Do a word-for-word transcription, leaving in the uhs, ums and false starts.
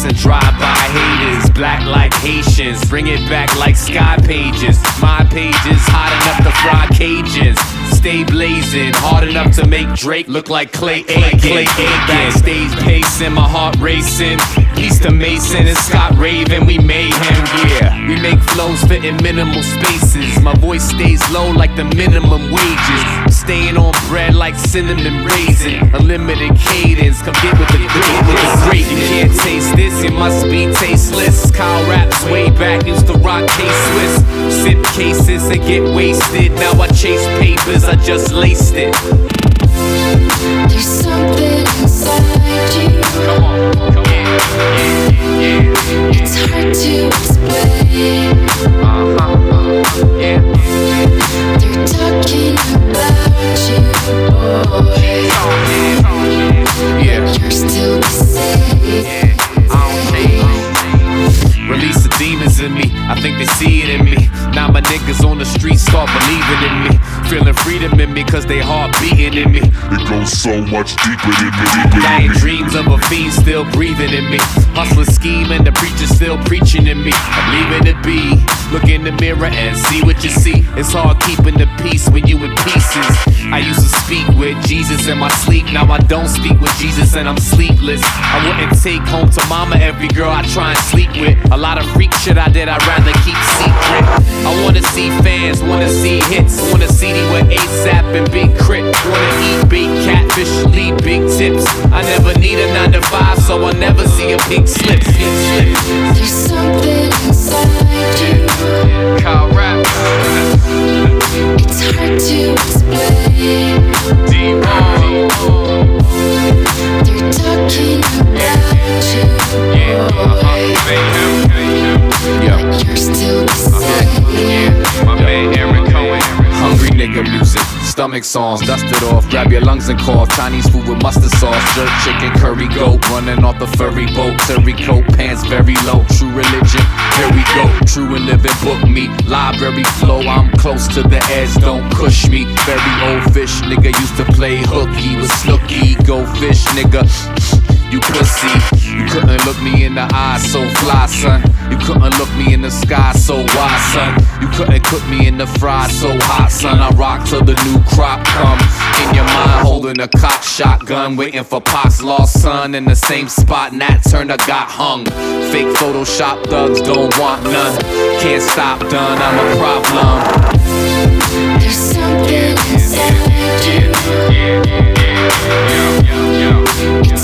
and drive-by haters. Black like Haitians, bring it back like sky pages. My pages hot enough to fry cages. Stay blazing, hard enough to make Drake look like Clay Aiken. Backstage pacing, my heart racing. Peace to Mason and Scott Raven, we made him, yeah. We make flows fit in minimal spaces. My voice stays low like the minimum wages. Staying on bread like cinnamon raisin. Unlimited cadence, come get with the great. You can't taste this, it must be tasteless. Kyle raps way back, used to rock K-Swiss. Sip cases and get wasted. Now I chase papers, I just laced it. There's something inside you. Come on, come on. Yeah, yeah, yeah. It's hard to explain. Uh-huh, yeah. They're talking about you, boy. Yeah. You're still the same. Yeah, I don't change. Release the demons in me, I think they see it in me. Now my niggas on the street start believing in me. Feeling freedom in me cause they heart beating in me. It goes so much deeper than me. Dying dreams of a fiend still breathing in me. Hustler scheming, the preacher still preaching in me. I'm leaving it be. Look in the mirror and see what you see. It's hard keeping the peace when you in pieces. I used to speak with Jesus in my sleep. Now I don't speak with Jesus and I'm sleepless. I wouldn't take home to mama every girl I try and sleep with. A lot of freak shit I did I'd rather keep secret. I wanna see fans, wanna see hits. Wanna see me with ASAP and Big Crit. Wanna eat big catfish, lead big tips. I never need a nine to five, so I'll never see a pink slip. Pink slip. There's something inside you. Kyle raps. It's hard to explain. D-Ron. They're talking about you, boy. Yeah. You're still the same. My man Aaron Cohen. Hungry nigga music, stomach songs, dust it off, grab your lungs and cough. Chinese food with mustard sauce, jerk chicken, curry goat, running off the furry boat, terry coat, pants very low. True religion, here we go. True and living book me, library flow. I'm close to the edge, don't push me. Very old fish, nigga used to play hooky with Snooki. Go fish, nigga. You pussy, you couldn't look me in the eye, so fly, son. You couldn't look me in the sky, so wide, son. You couldn't cook me in the fry, so hot, son. I rock till the new crop come. In your mind, holding a cock shotgun, waiting for Pac's lost son. In the same spot, Nat Turner got hung. Fake Photoshop thugs don't want none. Can't stop, done, I'm a problem. There's something inside you. Yeah, yeah, yeah, yeah, yeah, yeah, yeah. It's